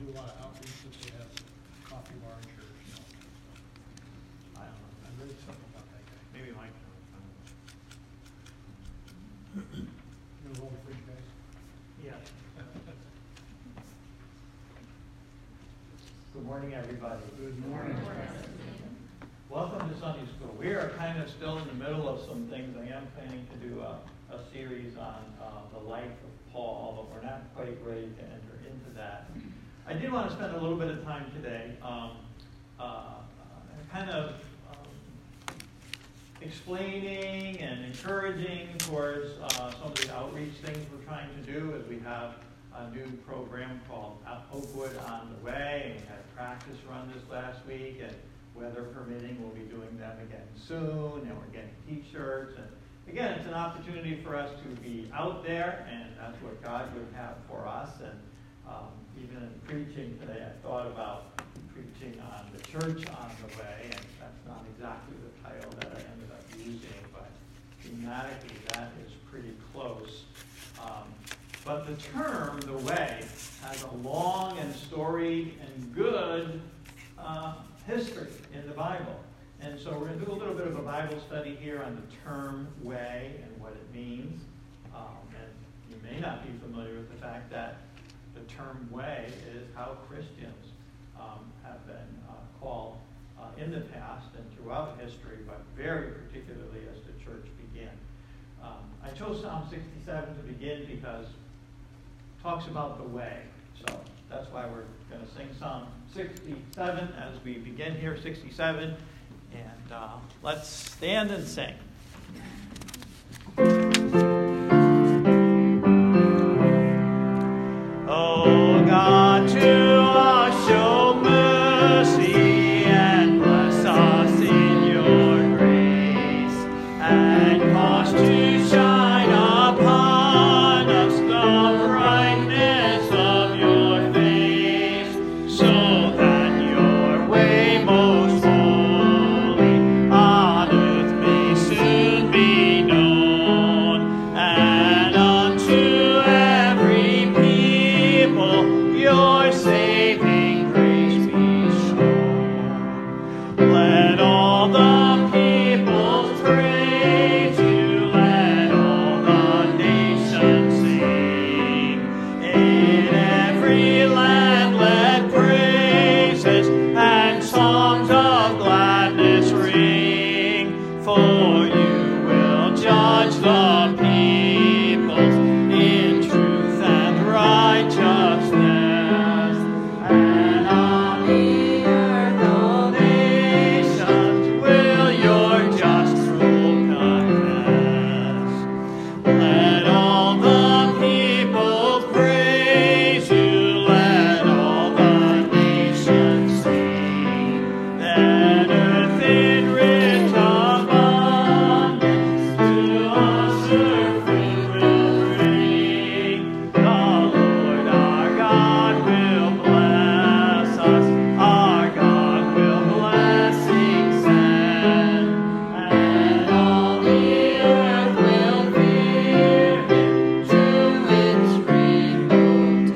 do a lot of outreach that they have coffee bar in church. I don't know. I read something about that guy. Maybe Mike. You know, roll the fridge guys. Yeah. Good morning, everybody. Good morning. Welcome to Sunday School. We are kind of still in the middle of some things. I am planning to do a series on the life of Paul, but we're not quite ready to enter into that. I did want to spend a little bit of time today kind of explaining and encouraging towards some of the outreach things we're trying to do, as we have a new program called Oakwood on the Way, and we had a practice run this last week, and weather permitting, we'll be doing them again soon, and we're getting t-shirts, and again, it's an opportunity for us to be out there, and that's what God would have for us. And even in preaching today, I thought about preaching on the church on the way, and that's not exactly the title that I ended up using, but thematically that is pretty close. But the term, the way, has a long and storied and good history in the Bible. And so we're going to do a little bit of a Bible study here on the term way and what it means. And you may not be familiar with the fact that the term way is how Christians have been called in the past and throughout history, but very particularly as the church began. I chose Psalm 67 to begin because it talks about the way. So that's why we're going to sing Psalm 67 as we begin here, 67. And let's stand and sing. Oh God, to us show mercy and bless us in your grace, and cause to shine upon us the brightness of your face, so that your way most holy on earth may soon be known, and unto every people your saving grace be shown. Let all the peoples praise you, let all the nations sing. In every land let praises and songs of gladness ring, for you will judge the peoples in truth and righteousness. And on the earth all nations will your just rule confess. Let all the people praise you, let all the nations sing. Let earth in rich abundance to us her fruit will bring. The Lord our God will bless us, our God will blessing send, and all the earth will fear him to its rainbow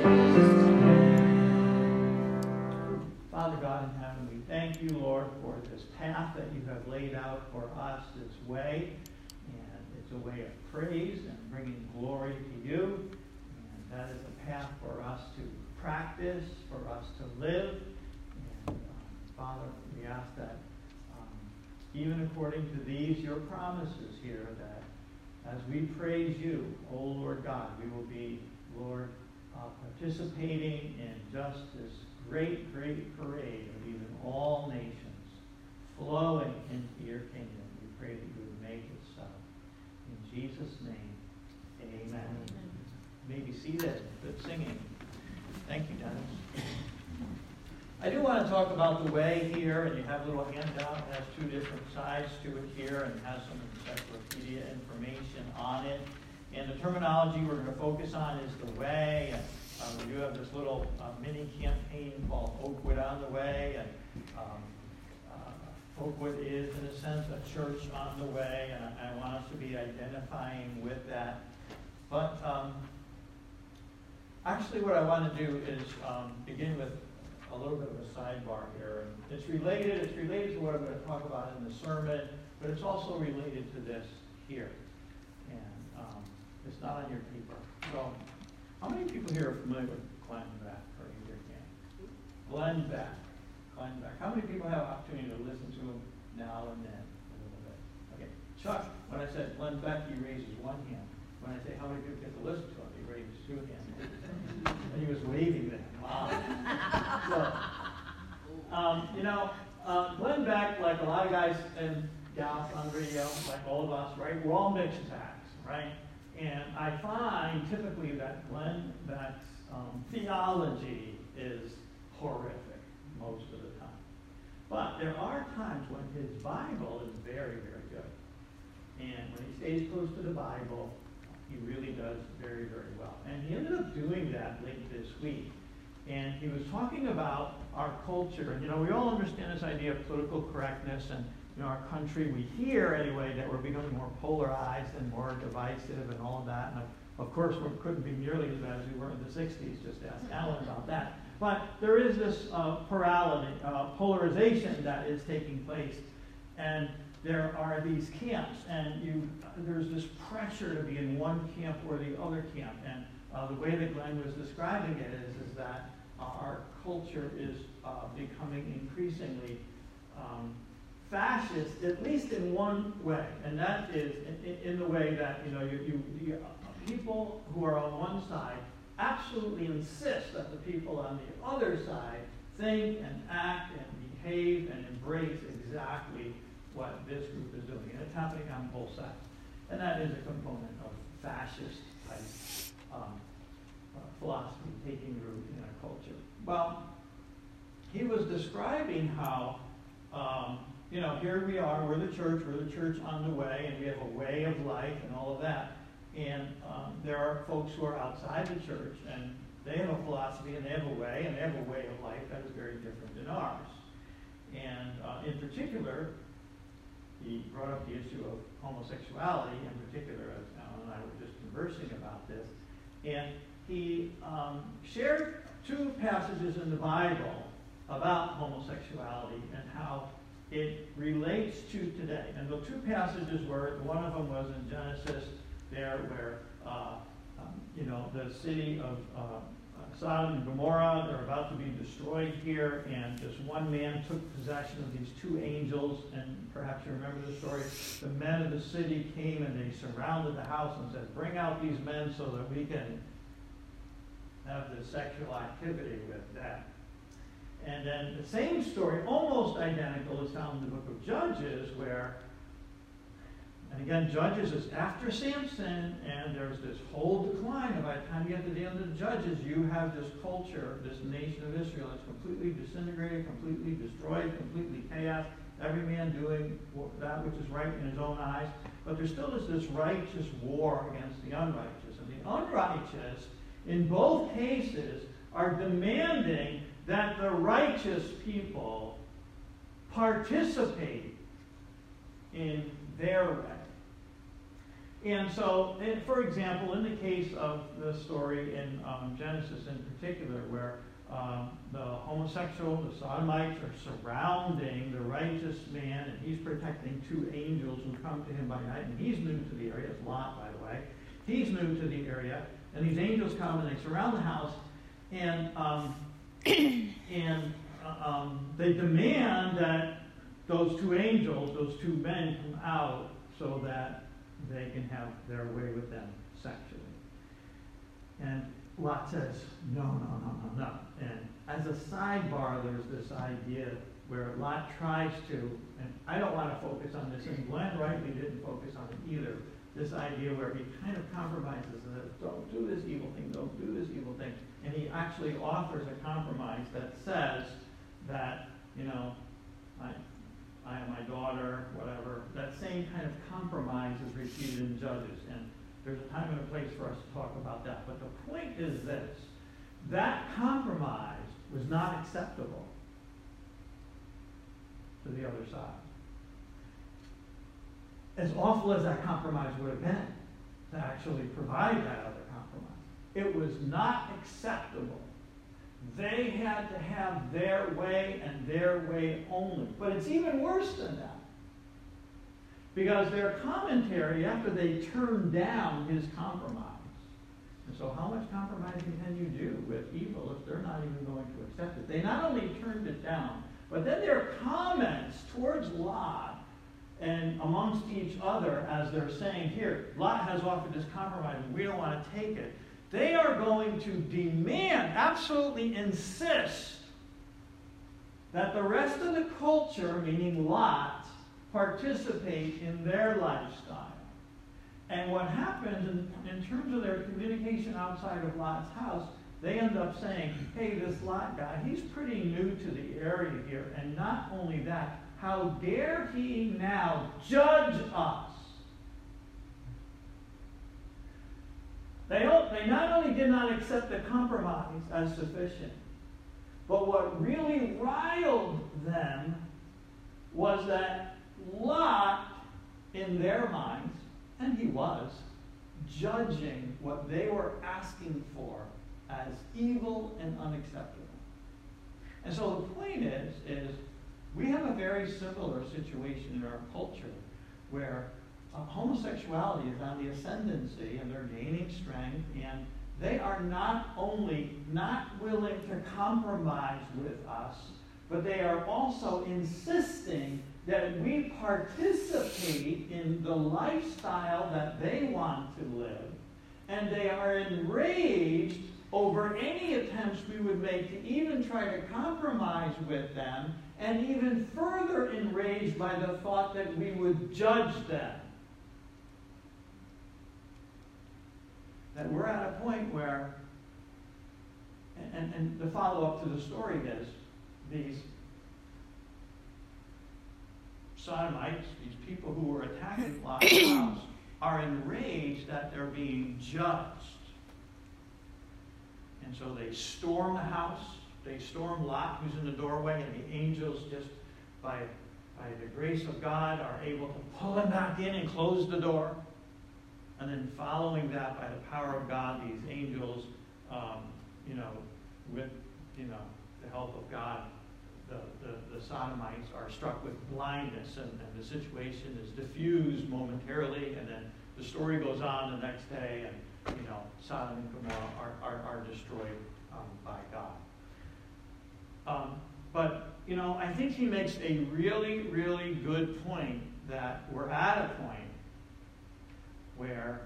test. Father God in heaven, we thank you, Lord, for this path that you have laid out for us, this way, and it's a way of praise and bringing glory to you, and that is a path for us to practice, for us to live, and Father, we ask that even according to these, your promises here, that as we praise you, O Lord God, we will be, Lord, participating in just this great, great parade of even all nations flowing into your kingdom. We pray that you would make it so. In Jesus' name, amen. You may be seated. Good singing. Thank you, Dennis. I do want to talk about the way here, and you have a little handout. It has two different sides to it here, and has some encyclopedia information on it. And the terminology we're going to focus on is the way. And we do have this little mini campaign called Oakwood on the Way. And Oakwood is, in a sense, a church on the way, and I want us to be identifying with that. But actually what I want to do is begin with a little bit of a sidebar here. And it's related to what I'm going to talk about in the sermon, but it's also related to this here. And it's not on your paper. So, how many people here are familiar with Glenn Beck, or either can? Glenn Beck. How many people have opportunity to listen to him now and then a little bit? Okay. Chuck, when I said Glenn Beck, he raises one hand. When I say how many people get to listen to him, he raises two hands. And he was waving them. Wow. So, Glenn Beck, like a lot of guys and gals on radio, like all of us, right? We're all mixed bags, right? And I find typically that Glenn Beck's theology is horrific most of the time. But there are times when his Bible is very, very good. And when he stays close to the Bible, he really does very, very well. And he ended up doing that late this week. And he was talking about our culture. And, we all understand this idea of political correctness. And, our country, we hear anyway that we're becoming more polarized and more divisive and all of that. And, of course, we couldn't be nearly as bad as we were in the 60s. Just ask Alan about that. But there is this polarization that is taking place. And there are these camps, and there's this pressure to be in one camp or the other camp. And the way that Glenn was describing it is that our culture is becoming increasingly fascist, at least in one way, and that is in the way that you people who are on one side absolutely insist that the people on the other side think and act and behave and embrace exactly what this group is doing. And it's happening on both sides. And that is a component of fascist type philosophy taking root in our culture. Well, he was describing how, here we are, we're the church on the way, and we have a way of life and all of that. And there are folks who are outside the church, and they have a philosophy, and they have a way, and they have a way of life that is very different than ours. And in particular, he brought up the issue of homosexuality in particular, as Alan and I were just conversing about this. And he shared two passages in the Bible about homosexuality and how it relates to today. And the two passages were, one of them was in Genesis there where, the city of Sodom and Gomorrah, they're about to be destroyed here, and this one man took possession of these two angels, and perhaps you remember the story. The men of the city came and they surrounded the house and said, bring out these men so that we can have the sexual activity with them. And then the same story, almost identical, is found in the book of Judges, where, and again, Judges is after Samson, and there's this whole decline. And by the time you get to the end of the Judges, you have this culture, this nation of Israel that's completely disintegrated, completely destroyed, completely chaos, every man doing that which is right in his own eyes. But there still is this righteous war against the unrighteous. And the unrighteous, in both cases, are demanding that the righteous people participate in their way. And so, for example, in the case of the story in Genesis in particular, where the homosexual, the Sodomites, are surrounding the righteous man, and he's protecting two angels who come to him by night, and he's new to the area. It's Lot, by the way. He's new to the area, and these angels come and they surround the house, and they demand that those two angels, those two men, come out so that they can have their way with them sexually. And Lot says, no. And as a sidebar, there's this idea where Lot tries to, and I don't want to focus on this, and Glenn rightly didn't focus on it either, this idea where he kind of compromises and says, don't do this evil thing, don't do this evil thing. And he actually offers a compromise that says that, I am my daughter, whatever. That same kind of compromise is repeated in Judges. And there's a time and a place for us to talk about that. But the point is this. That compromise was not acceptable to the other side. As awful as that compromise would have been, to actually provide that other compromise, It was not acceptable. They had to have their way and their way only. But it's even worse than that. Because their commentary, after they turned down his compromise, and so how much compromising can you do with evil if they're not even going to accept it? They not only turned it down, but then their comments towards Lot and amongst each other as they're saying, here, Lot has offered this compromise, and we don't want to take it. They are going to demand, absolutely insist, that the rest of the culture, meaning Lot, participate in their lifestyle. And what happens in terms of their communication outside of Lot's house, they end up saying, hey, this Lot guy, he's pretty new to the area here. And not only that, how dare he now judge us? They not only did not accept the compromise as sufficient, but what really riled them was that Lot, in their minds, and he was, judging what they were asking for as evil and unacceptable. And so the point is we have a very similar situation in our culture where homosexuality is on the ascendancy and they're gaining strength, and they are not only not willing to compromise with us, but they are also insisting that we participate in the lifestyle that they want to live, and they are enraged over any attempts we would make to even try to compromise with them, and even further enraged by the thought that we would judge them. That we're at a point where, and the follow-up to the story is, these Sodomites, these people who were attacking Lot's house, are enraged that they're being judged. And so they storm the house, they storm Lot, who's in the doorway, and the angels just, by the grace of God, are able to pull him back in and close the door. And then following that, by the power of God, these angels, with the help of God, the Sodomites are struck with blindness, and the situation is diffused momentarily, and then the story goes on the next day, and Sodom and Gomorrah are destroyed by God. But I think he makes a really, really good point that we're at a point where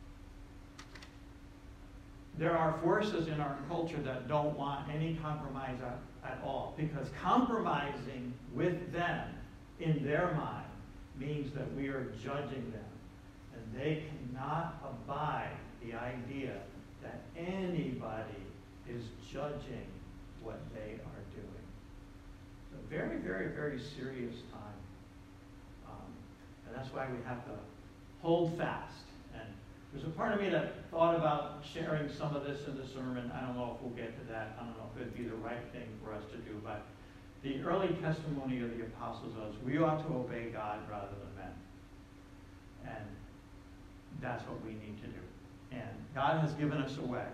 there are forces in our culture that don't want any compromise at all, because compromising with them in their mind means that we are judging them, and they cannot abide the idea that anybody is judging what they are doing. It's a very, very, very serious time, and that's why we have to hold fast. And there's a part of me that thought about sharing some of this in the sermon. I don't know if we'll get to that. I don't know if it'd be the right thing for us to do. But the early testimony of the apostles was, we ought to obey God rather than men. And that's what we need to do. And God has given us a way,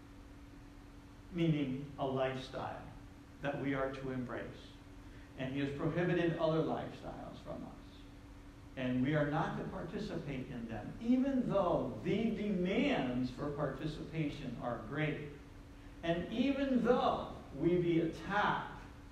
meaning a lifestyle that we are to embrace. And he has prohibited other lifestyles from us. And we are not to participate in them, even though the demands for participation are great. And even though we be attacked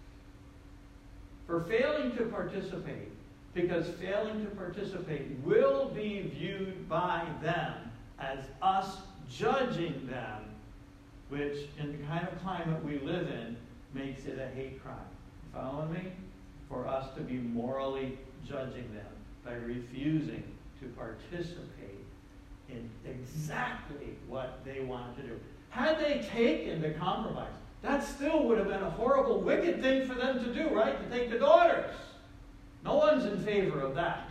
for failing to participate, because failing to participate will be viewed by them as us judging them, which in the kind of climate we live in makes it a hate crime. You following me? For us to be morally judging them by refusing to participate in exactly what they wanted to do. Had they taken the compromise, that still would have been a horrible, wicked thing for them to do, right? To take the daughters. No one's in favor of that.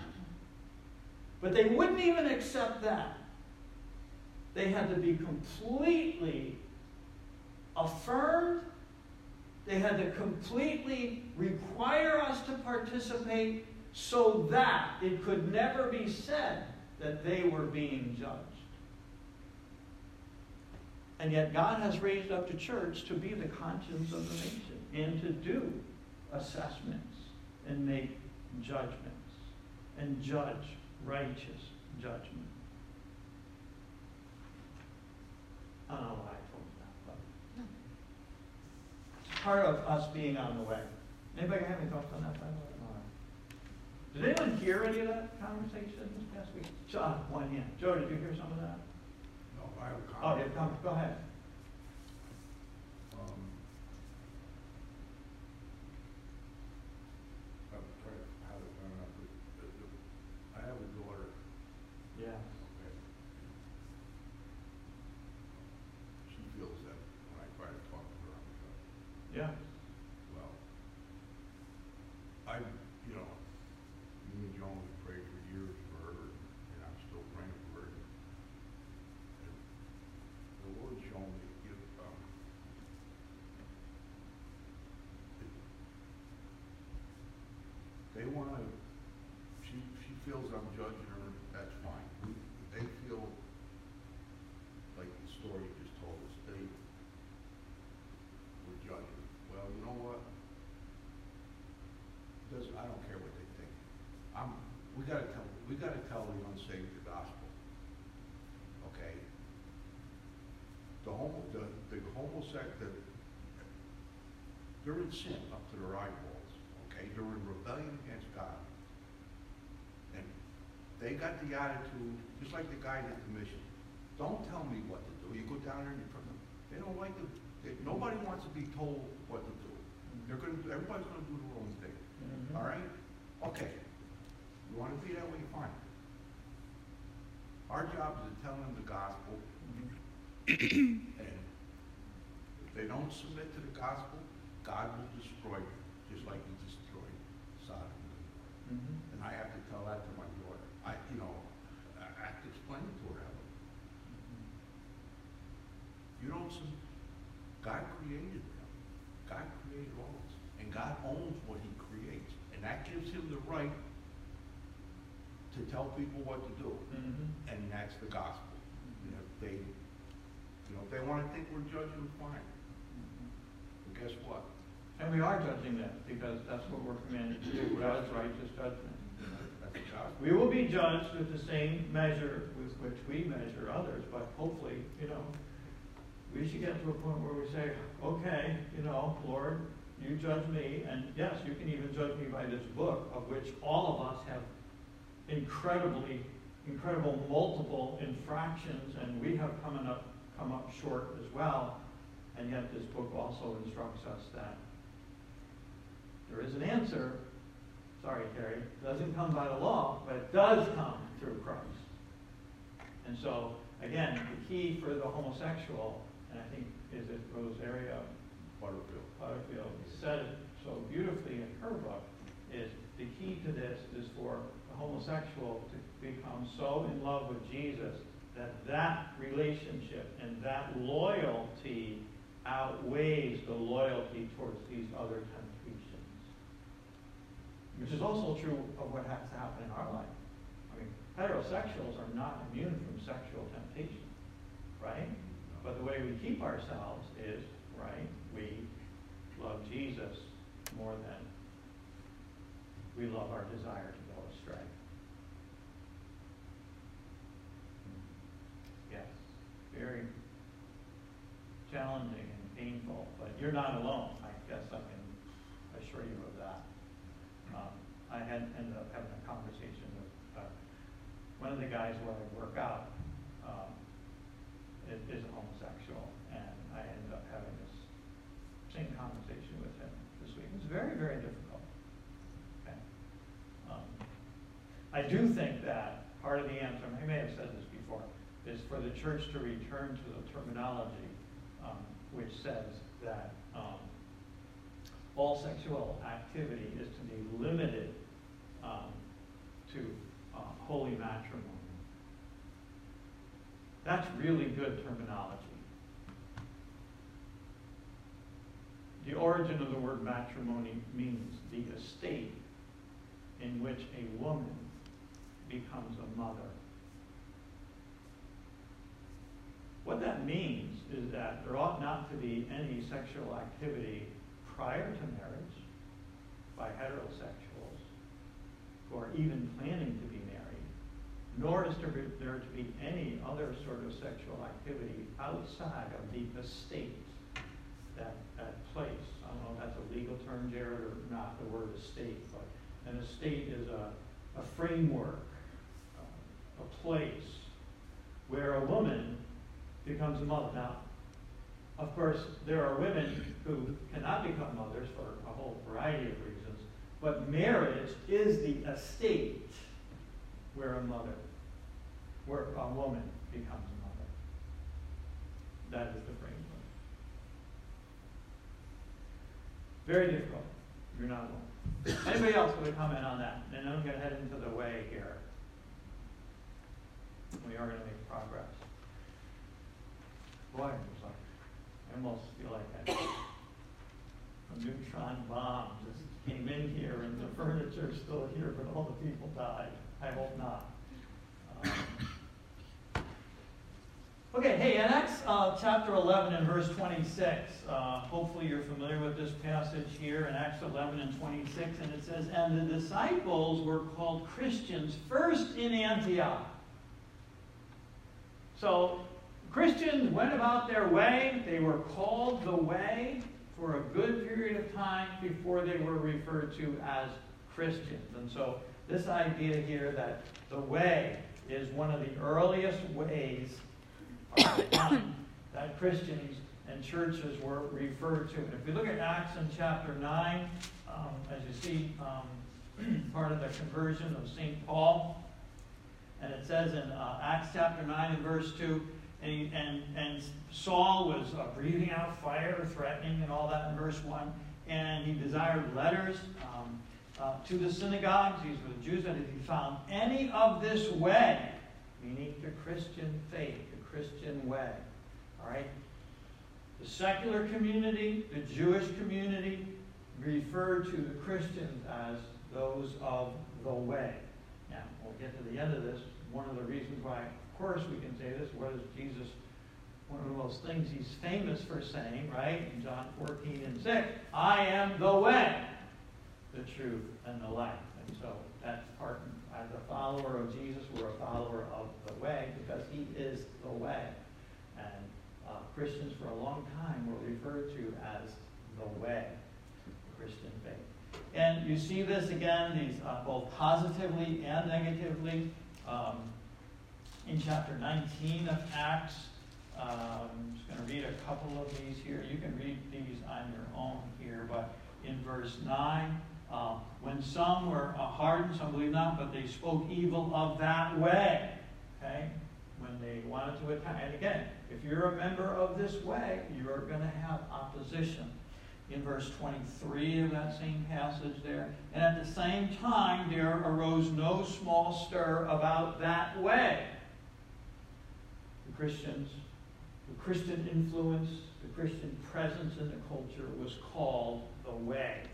But they wouldn't even accept that. They had to be completely affirmed. They had to completely require us to participate, so that it could never be said that they were being judged. And yet God has raised up the church to be the conscience of the nation and to do assessments and make judgments and judge righteous judgment. I don't know why I told you that, but it's part of us being on the way. Anybody have any thoughts on that, by the way? All right. Did anyone hear any of that conversation this past week? John, one hand. Joe, did you hear some of that? No, I have a Oh, comment. yeah, come, go ahead. I'm trying to have it done up, but I have a daughter, Yeah. okay? She feels that when I try to talk to her, I'm like, Yeah. well, you know, me and Joan have prayed for years for her, and I'm still praying for her. And the Lord showed me, they want to, she feels I'm judging her, that's fine. They feel like the story you just told us, they were judging. Well, you know what? I don't care what they think. We gotta tell the unsaved the gospel. Okay? The homosexual, they're in sin up to their eyeballs. Okay? They're in rebellion against God. And they got the attitude, just like the guy at the mission. Don't tell me what to do. You go down there and you put them. They don't like to. Nobody wants to be told what to do. Everybody's gonna do their own thing. Mm-hmm. All right? Okay. You want to be that way, fine. Our job is to tell them the gospel. And if they don't submit to the gospel, God will destroy them, just like he destroyed Sodom and Gomorrah. Mm-hmm. And I have to tell that to my daughter. I have to explain it to her. You don't God created them. God created all of us. And God owns what he creates. And that gives him the right to tell people what to do. Mm-hmm. And that's the gospel. And if they want to think we're judging, fine. But guess what? And we are judging them because that's what we're commanded to do. God's righteous judgment. That's the gospel. We will be judged with the same measure with which we measure others, but hopefully, we should get to a point where we say, okay, Lord, you judge me, and yes, you can even judge me by this book, of which all of us have incredible multiple infractions, and we have come up short as well. And yet this book also instructs us that there is an answer. Sorry, Terry, it doesn't come by the law, but it does come through Christ. And so, again, the key for the homosexual, and I think is it Rosaria Butterfield said it so beautifully in her book, is the key to this is for the homosexual to become so in love with Jesus that relationship and that loyalty outweighs the loyalty towards these other temptations. Which is also true of what has to happen in our life. I mean, heterosexuals are not immune from sexual temptation, right? But the way we keep ourselves is, right, we love Jesus more than we love our desire to go astray. Yes, very challenging and painful, but you're not alone. I guess I can assure you of that. I had ended up having a conversation with one of the guys where I work out. Is a homosexual, and I ended up having this same conversation with him this week. It was very, very difficult. Okay. I do think that part of the answer, I may have said this before, is for the church to return to the terminology which says that all sexual activity is to be limited to holy matrimony. That's really good terminology. The origin of the word matrimony means the estate in which a woman becomes a mother. What that means is that there ought not to be any sexual activity prior to marriage by heterosexuals who are even planning to be married, nor is there to be any other sort of sexual activity outside of the estate that place. I don't know if that's a legal term, Jared, or not, the word estate, but an estate is a framework, a place where a woman becomes a mother. Now, of course, there are women who cannot become mothers for a whole variety of reasons, but marriage is the estate where a woman becomes a mother. That is the framework. Very difficult. You're not alone. Anybody else want to comment on that? And I'm going to head into the way here. We are going to make progress. Boy, I almost feel like a neutron bomb just came in here and the furniture's still here, but all the people died. I hope not. Okay, hey, in Acts chapter 11 and verse 26, hopefully you're familiar with this passage here in Acts 11 and 26, and it says, "And the disciples were called Christians first in Antioch." So, Christians went about their way. They were called the way for a good period of time before they were referred to as Christians. And so, this idea here that the way is one of the earliest ways that Christians and churches were referred to. And if you look at Acts in chapter 9, as you see part of the conversion of St. Paul, and it says in Acts chapter 9 and verse 2, and Saul was breathing out fire, threatening, and all that in verse 1, and he desired letters to the synagogues, these were the Jews, that if he found any of this way, meaning the Christian faith, the Christian way, all right? The secular community, the Jewish community, referred to the Christians as those of the way. Now, we'll get to the end of this. One of the reasons why, of course, we can say this, what is Jesus, one of those things he's famous for saying, right? In John 14 and 6, "I am the way, the truth, and the life." And so that's part, as a follower of Jesus, we're a follower of the way because he is the way. And Christians for a long time were referred to as the way, the Christian faith. And you see this again, these both positively and negatively. In chapter 19 of Acts, I'm just going to read a couple of these here. You can read these on your own here, but in verse 9, when some were hardened, some believed not, but they spoke evil of that way. Okay? When they wanted to attack. And again, if you're a member of this way, you're going to have opposition. In verse 23 of that same passage there, "And at the same time there arose no small stir about that way." The Christians, the Christian influence, the Christian presence in the culture was called the way.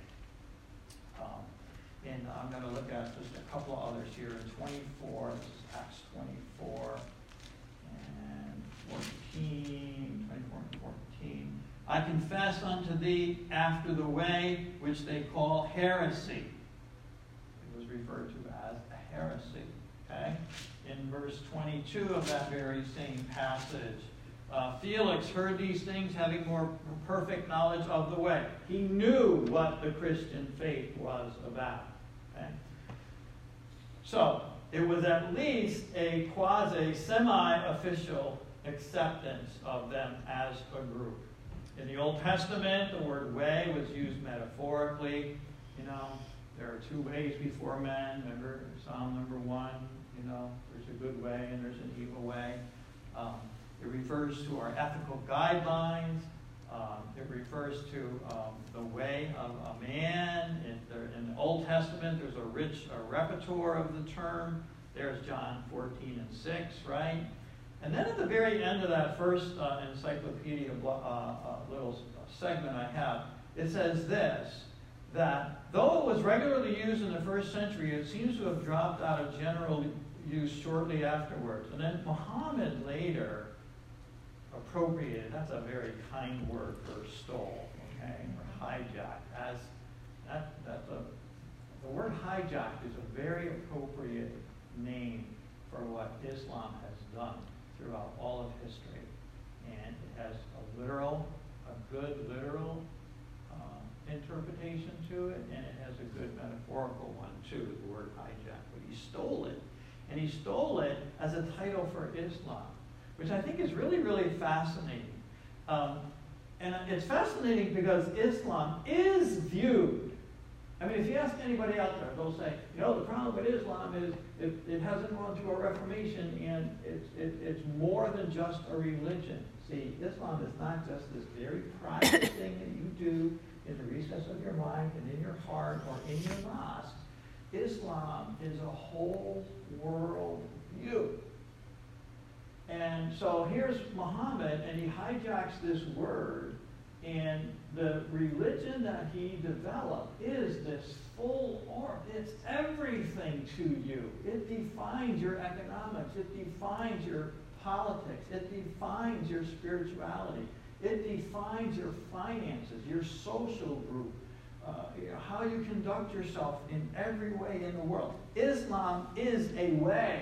And I'm going to look at just a couple of others here in 24. This is Acts 24 and 14, 24 and 14. "I confess unto thee after the way which they call heresy." It was referred to as a heresy. Okay? In verse 22 of that very same passage, "Felix heard these things, having more perfect knowledge of the way." He knew what the Christian faith was about. Okay? So, it was at least a quasi-semi-official acceptance of them as a group. In the Old Testament, the word way was used metaphorically. You know, there are two ways before men. Remember Psalm number 1, you know, there's a good way and there's an evil way. It refers to our ethical guidelines. It refers to the way of a man. In the Old Testament, there's a rich repertoire of the term. There's John 14 and 6, right? And then at the very end of that first encyclopedia little segment I have, it says this, that though it was regularly used in the first century, it seems to have dropped out of general use shortly afterwards. And then Muhammad later appropriated, that's a very kind word for stole, okay, or hijacked. The word hijacked is a very appropriate name for what Islam has done throughout all of history. And it has a good literal interpretation to it, and it has a good metaphorical one too, the word hijack. But he stole it, and he stole it as a title for Islam, which I think is really, really fascinating. And it's fascinating because Islam is viewed. I mean, if you ask anybody out there, they'll say, the problem with Islam is it hasn't gone through a reformation, and it's more than just a religion. See, Islam is not just this very private thing that you do in the recess of your mind and in your heart or in your mosque. Islam is a whole world view. And so here's Muhammad, and he hijacks this word, and the religion that he developed is this full orb. It's everything to you. It defines your economics. It defines your politics. It defines your spirituality. It defines your finances, your social group, how you conduct yourself in every way in the world. Islam is a way.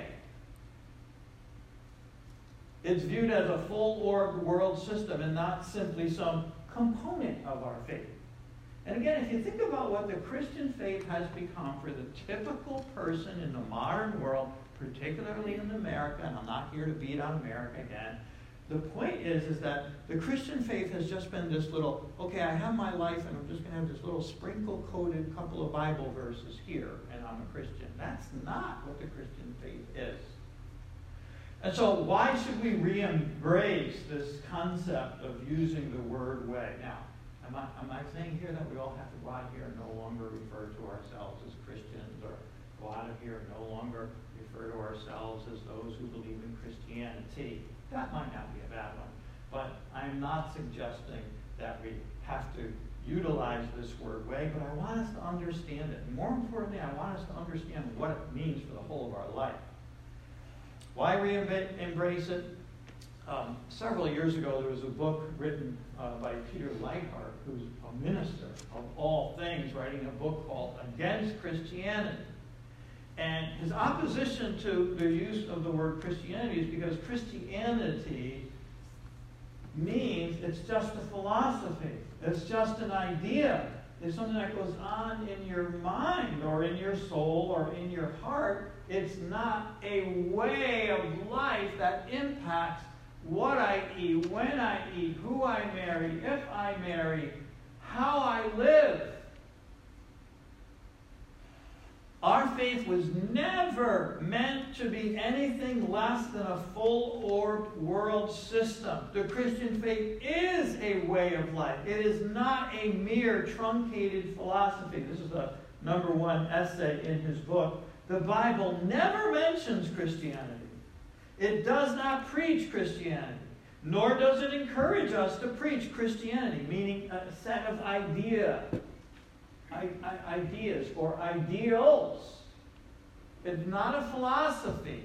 It's viewed as a full-orbed world system and not simply some component of our faith. And again, if you think about what the Christian faith has become for the typical person in the modern world, particularly in America, and I'm not here to beat on America again, the point is that the Christian faith has just been this little, okay, I have my life and I'm just going to have this little sprinkle-coated couple of Bible verses here, and I'm a Christian. That's not what the Christian faith is. And so why should we re-embrace this concept of using the word way? Now, am I saying here that we all have to go out here and no longer refer to ourselves as Christians, or go out of here and no longer refer to ourselves as those who believe in Christianity? That might not be a bad one. But I'm not suggesting that we have to utilize this word way, but I want us to understand it. More importantly, I want us to understand what it means for the whole of our life. Why re-embrace it? Several years ago, there was a book written by Peter Leithart, who's a minister of all things, writing a book called Against Christianity. And his opposition to the use of the word Christianity is because Christianity means it's just a philosophy. It's just an idea. It's something that goes on in your mind or in your soul or in your heart. It's not a way of life that impacts what I eat, when I eat, who I marry, if I marry, how I live. Our faith was never meant to be anything less than a full-orbed world system. The Christian faith is a way of life. It is not a mere truncated philosophy. This is the #1 essay in his book. The Bible never mentions Christianity. It does not preach Christianity, nor does it encourage us to preach Christianity, meaning a set of ideas or ideals. It's not a philosophy.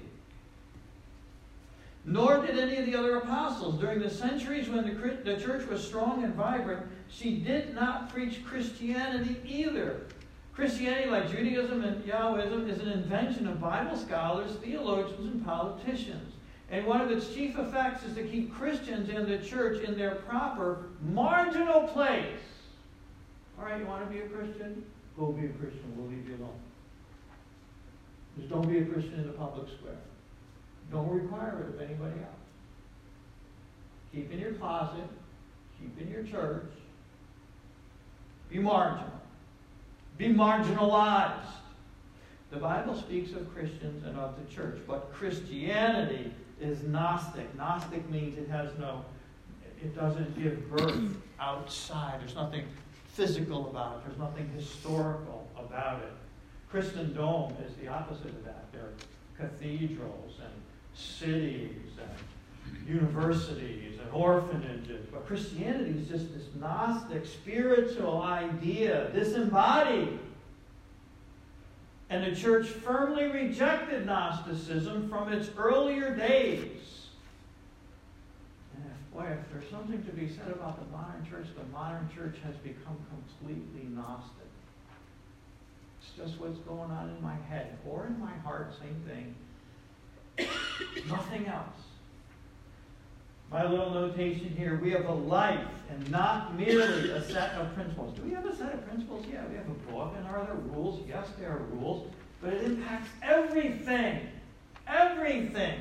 Nor did any of the other apostles. During the centuries when the church was strong and vibrant, she did not preach Christianity either. Christianity, like Judaism and Yahwism, is an invention of Bible scholars, theologians, and politicians. And one of its chief effects is to keep Christians in the church in their proper marginal place. All right, you want to be a Christian? Go be a Christian. We'll leave you alone. Just don't be a Christian in the public square. Don't require it of anybody else. Keep in your closet. Keep in your church. Be marginal. Be marginalized. The Bible speaks of Christians and of the church, but Christianity is Gnostic. Gnostic means it doesn't give birth outside. There's nothing physical about it. There's nothing historical about it. Christendom is the opposite of that. There are cathedrals and cities and universities and orphanages. But Christianity is just this Gnostic spiritual idea, disembodied. And the church firmly rejected Gnosticism from its earlier days. boy, if there's something to be said about the modern church has become completely Gnostic. It's just what's going on in my head or in my heart, same thing. Nothing else. My little notation here, we have a life and not merely a set of principles. Do we have a set of principles? Yeah, we have a book. And are there rules? Yes, there are rules. But it impacts everything. Everything.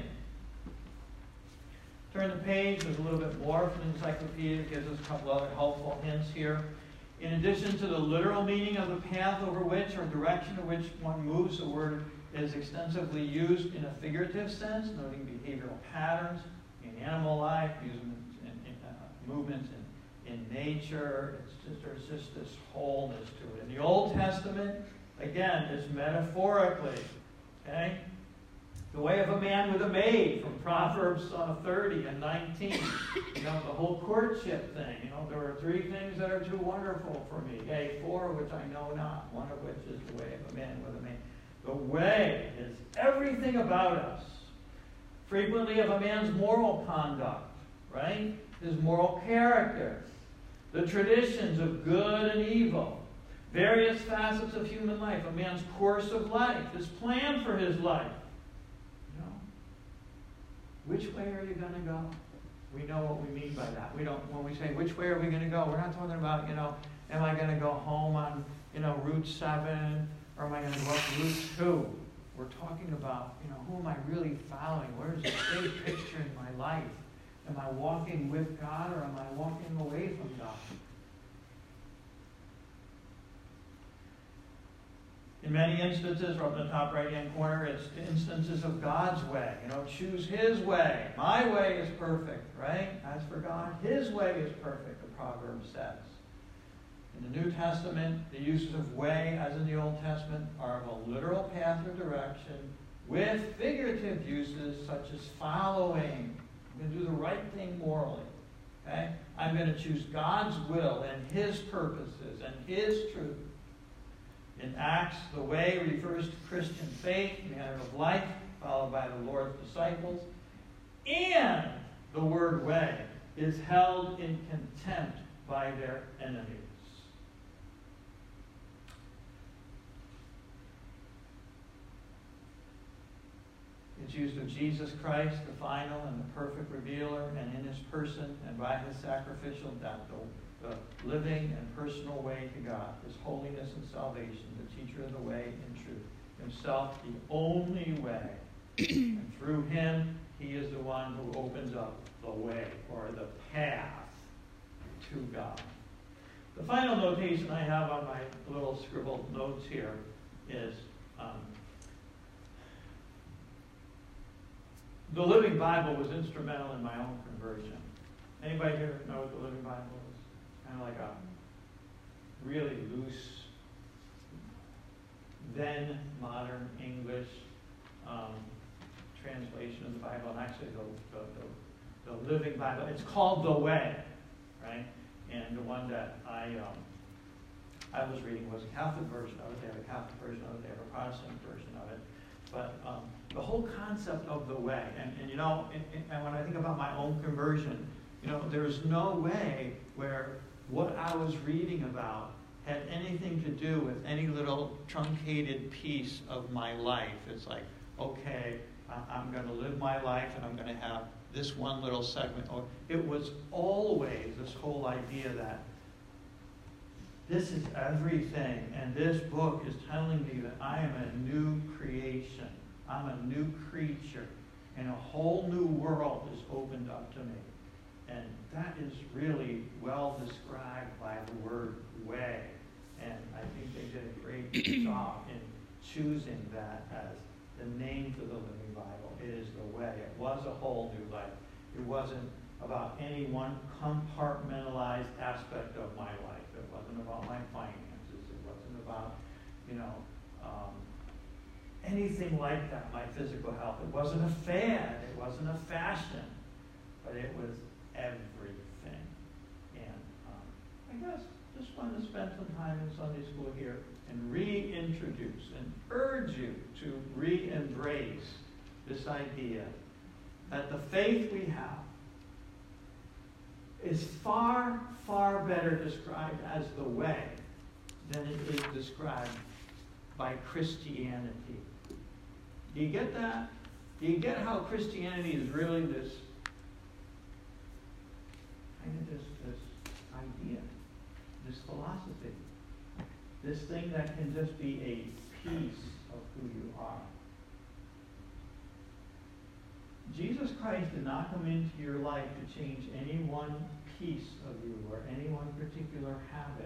Turn the page. There's a little bit more from the encyclopedia. It gives us a couple other helpful hints here. In addition to the literal meaning of the path over which or direction in which one moves, the word is extensively used in a figurative sense, noting behavioral patterns in animal life, movements in nature. There's just this wholeness to it. In the Old Testament, again, it's metaphorically. Okay? The way of a man with a maid from Proverbs 30 and 19. The whole courtship thing. There are 3 things that are too wonderful for me. 4 which I know not. One of which is the way of a man with a maid. The way is everything about us. Frequently of a man's moral conduct, right? His moral character. The traditions of good and evil. Various facets of human life. A man's course of life. His plan for his life. Which way are you going to go? We know what we mean by that. We don't. When we say, which way are we going to go? We're not talking about, am I going to go home on, Route 7, or am I going to go up Route 2? We're talking about, who am I really following? Where's the big picture in my life? Am I walking with God, or am I walking away from God? In many instances, up in the top right-hand corner, it's instances of God's way. Choose His way. My way is perfect, right? As for God, His way is perfect, the proverb says. In the New Testament, the uses of way, as in the Old Testament, are of a literal path or direction with figurative uses such as following. I'm going to do the right thing morally. Okay? I'm going to choose God's will and His purposes and His truth. In Acts, the way refers to Christian faith, manner of life, followed by the Lord's disciples. And the word way is held in contempt by their enemies. It's used of Jesus Christ, the final and the perfect revealer, and in His person and by His sacrificial death, the living and personal way to God, His holiness and salvation, the teacher of the way and truth, Himself the only way. And through Him, He is the one who opens up the way, or the path to God. The final notation I have on my little scribbled notes here is the Living Bible was instrumental in my own conversion. Anybody here know what the Living Bible is? Kind of like a really loose, then modern English translation of the Bible, and actually the Living Bible. It's called The Way, right? And the one that I was reading was a Catholic version of it. They have a Catholic version of it. They have a Protestant version of it. But the whole concept of the way, and when I think about my own conversion, there's no way where what I was reading about had anything to do with any little truncated piece of my life. It's like, okay, I'm going to live my life and I'm going to have this one little segment. It was always this whole idea that this is everything, and this book is telling me that I am a new creation. I'm a new creature, and a whole new world is opened up to me. And that is really well described by the word way. And I think they did a great job in choosing that as the name for the Living Bible. It is the way. It was a whole new life. It wasn't about any one compartmentalized aspect of my life. It wasn't about my finances. It wasn't about, anything like that, my physical health. It wasn't a fad. It wasn't a fashion. But it was everything. And I guess just wanted to spend some time in Sunday school here and reintroduce and urge you to re-embrace this idea that the faith we have is far, far better described as the way than it is described by Christianity. Do you get that? Do you get how Christianity is really this idea, this philosophy, this thing that can just be a piece of who you are? Jesus Christ did not come into your life to change any one piece of you or any one particular habit.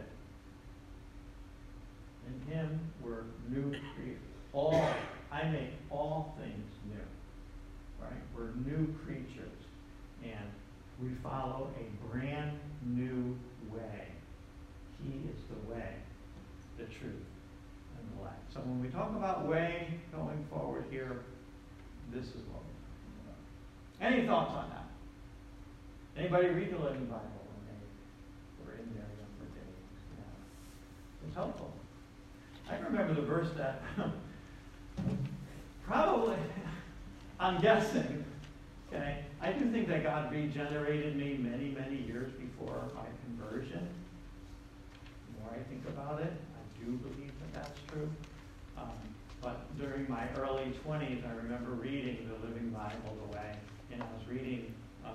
In Him, we're new creatures. I make all things new. Right? We're new creatures. And we follow a brand new way. He is the way, the truth, and the life. So when we talk about way going forward here, this is what we're talking about. Any thoughts on that? Anybody read the Living Bible when they were in their younger days? Yeah. It's helpful. I remember the verse that probably, I'm guessing, okay, I do think that God regenerated me many, many years before my conversion. The more I think about it, I do believe that that's true. But during my early 20s, I remember reading the Living Bible the way, and I was reading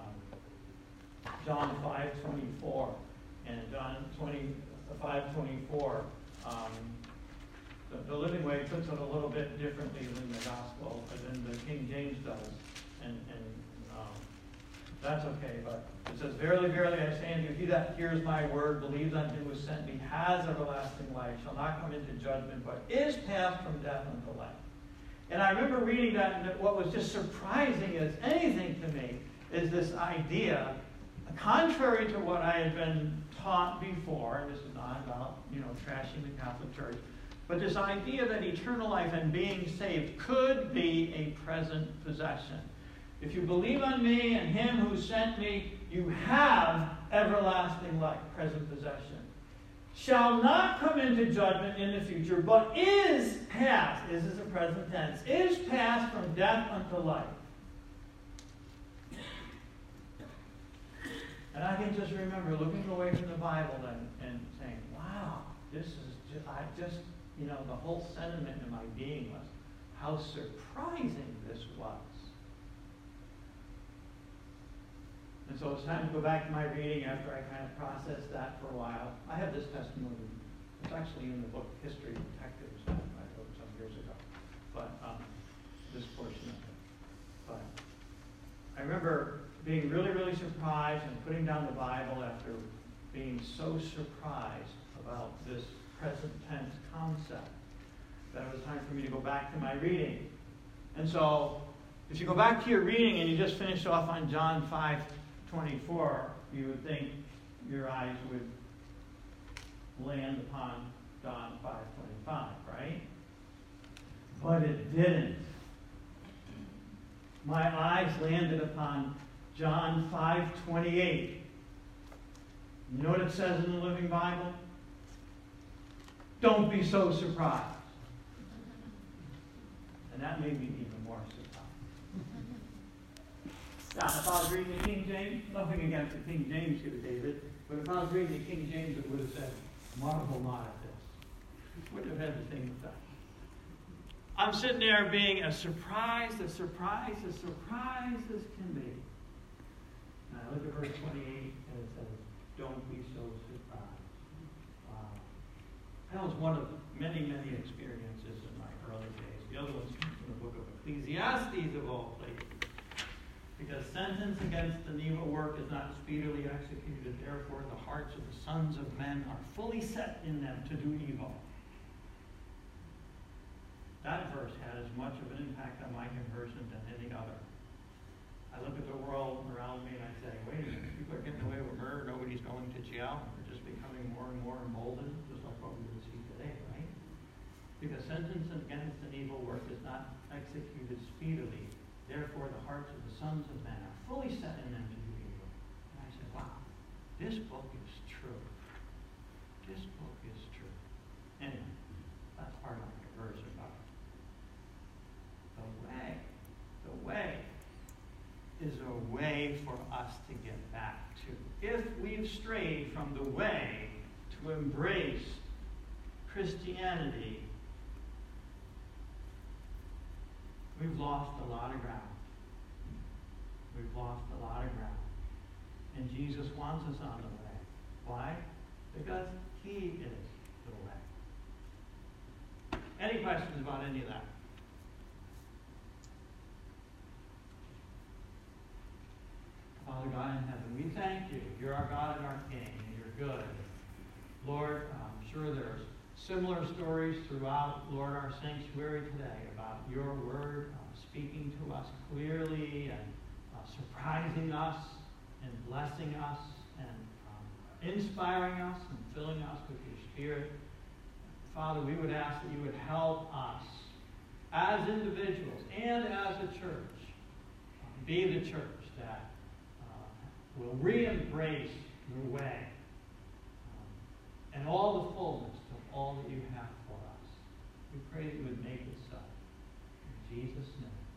John 5:24, and John 5:24. The Living Way puts it a little bit differently than the Gospel, than the King James does, and that's okay. But it says, "Verily, verily, I say unto you, he that hears my word, believes on him who sent me, has everlasting life, shall not come into judgment, but is passed from death unto life." And I remember reading that, and what was just surprising as anything to me is this idea, contrary to what I had been taught before, and this is not about, trashing the Catholic Church, but this idea that eternal life and being saved could be a present possession. If you believe on me and him who sent me, you have everlasting life, present possession. Shall not come into judgment in the future, but is passed, is a present tense, is passed from death unto life. And I can just remember looking away from the Bible and saying, wow, this is just, the whole sentiment in my being was how surprising this was. And so it's time to go back to my reading after I kind of processed that for a while. I have this testimony. It's actually in the book History of Detectives that I wrote some years ago. But this portion of it. But I remember being really, really surprised and putting down the Bible after being so surprised about this present tense concept that it was time for me to go back to my reading. And so, if you go back to your reading and you just finished off on John 5:24, you would think your eyes would land upon John 5:25, right? But it didn't. My eyes landed upon John 5:28. You know what it says in the Living Bible? Don't be so surprised. And that made me even more surprised. Now, if I was reading the King James, nothing against the King James here, David, but if I was reading the King James, it would have said, marvel not at this. It would have had the same effect. I'm sitting there being as surprised as can be. And I look at verse 28 and it says, don't be so surprised. Wow. That was one of many, many experiences in my early days. The other one's from the book of Ecclesiastes of all places. Because sentence against an evil work is not speedily executed, therefore the hearts of the sons of men are fully set in them to do evil. That verse had as much of an impact on my conversion than any other. I look at the world around me and I say, wait a minute, people are getting away with murder, nobody's going to jail, we're just becoming more and more emboldened, just like what we would see today, right? Because sentence against an evil work is not executed speedily, therefore the hearts of the sons of men are fully set in them to do evil. And I said, wow, this book is true. This book is true. Anyway, that's part of my conversion about it. The way is a way for us to get back to. If we've strayed from the way to embrace Christianity, we've lost a lot of ground. We've lost a lot of ground. And Jesus wants us on the way. Why? Because He is the way. Any questions about any of that? Father God in heaven, we thank you. You're our God and our King, and you're good. Lord, I'm sure there's similar stories throughout, Lord, our sanctuary today about your word speaking to us clearly and surprising us and blessing us and inspiring us and filling us with your Spirit. Father, we would ask that you would help us as individuals and as a church be the church that will re-embrace your way and all the fullness of all that you have for us. We pray that you would make it so. In Jesus' name.